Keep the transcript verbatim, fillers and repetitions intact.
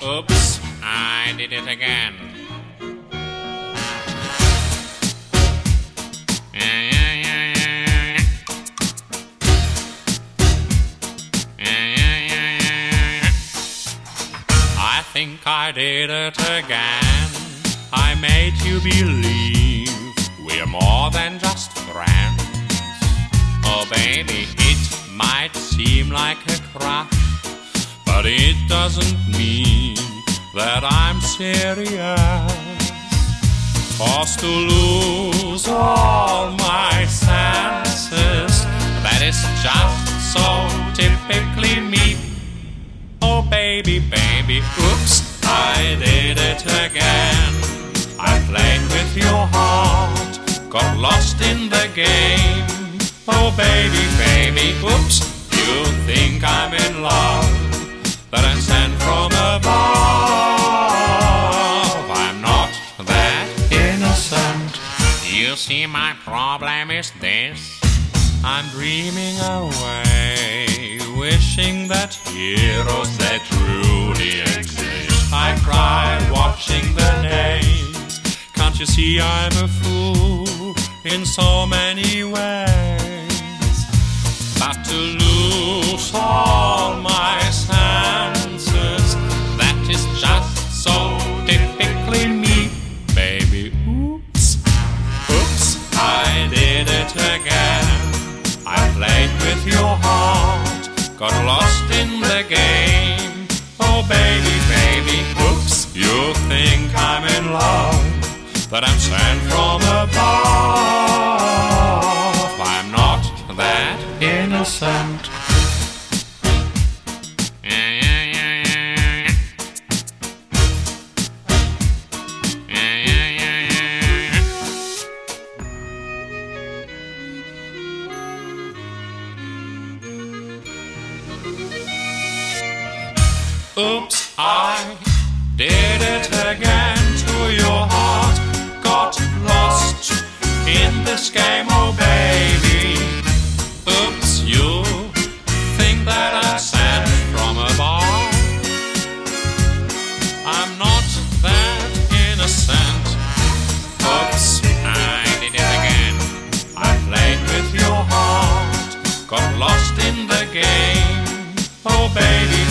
Oops, I did it again. Yeah, yeah, yeah, yeah, yeah. Yeah, yeah, yeah, yeah, yeah. I think I did it again. I made you believe we're more than just friends. Oh baby, it might seem like a crush, but it doesn't mean that I'm serious. 'Cause to lose all my senses, that is just so typically me. Oh baby, baby, oops, I did it again. I played with your heart, got lost in the game. Oh baby, baby, oops, you think I'm in love, that I'm sent from above. I'm not that innocent. You see, my problem is this: I'm dreaming away, wishing that heroes that truly exist. I cry watching the days. Can't you see I'm a fool in so many ways? But to lose all my senses, that is just so typically me. Baby, oops, oops, I did it again. I played with your heart, got lost in the game. Oh baby, baby, oops, you think I'm in love, that I'm sent from above. I'm not that innocent. Yeah, yeah, yeah, yeah. Yeah, yeah, yeah, yeah. Oops, I did it again to your heart. Got lost in this game, oh baby. Oops, you think that I'm sent from above. I'm not that innocent. Oops, I did it again. I played with your heart, got lost in the game. Oh baby,